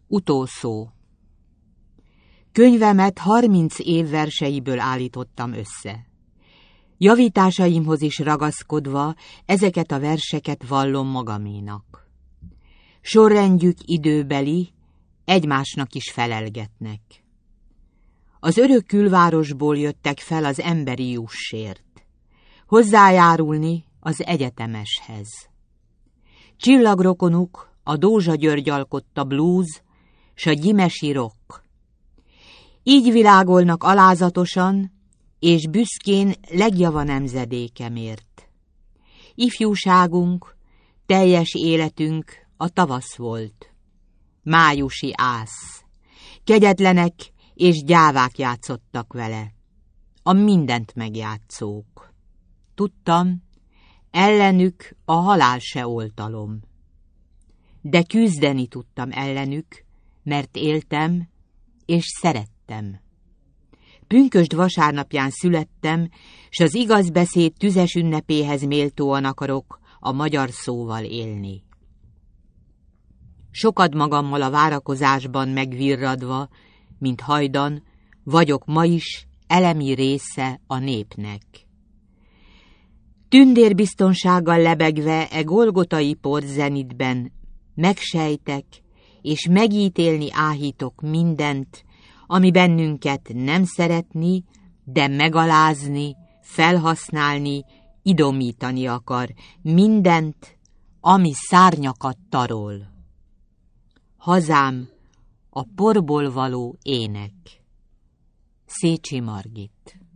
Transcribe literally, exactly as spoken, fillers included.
Utószó. Könyvemet harminc év verseiből állítottam össze. Javításaimhoz is ragaszkodva ezeket a verseket vallom magaménak. Sorrendjük időbeli, egymásnak is felelgetnek. Az örök külvárosból jöttek fel az emberi jussért, hozzájárulni az egyetemeshez. Csillagrokonuk a Dózsa György alkotta blues, s a gyimesi rock. Így világolnak alázatosan, és büszkén legjava nemzedékemért. Ifjúságunk, teljes életünk a tavasz volt. Májusi ász. Kegyetlenek és gyávák játszottak vele. A mindent megjátszók. Tudtam, ellenük a halál se oltalom. De küzdeni tudtam ellenük, mert éltem és szerettem. Pünkösd vasárnapján születtem, s az igaz beszéd tüzes ünnepéhez méltóan akarok a magyar szóval élni. Sokad magammal a várakozásban megvirradva, mint hajdan, vagyok ma is elemi része a népnek. Tündérbiztonsággal lebegve e golgotai porzenitben megsejtek, és megítélni áhítok mindent, ami bennünket nem szeretni, de megalázni, felhasználni, idomítani akar, mindent, ami szárnyakat tarol. Hazám a porból való ének. Szécsi Margit.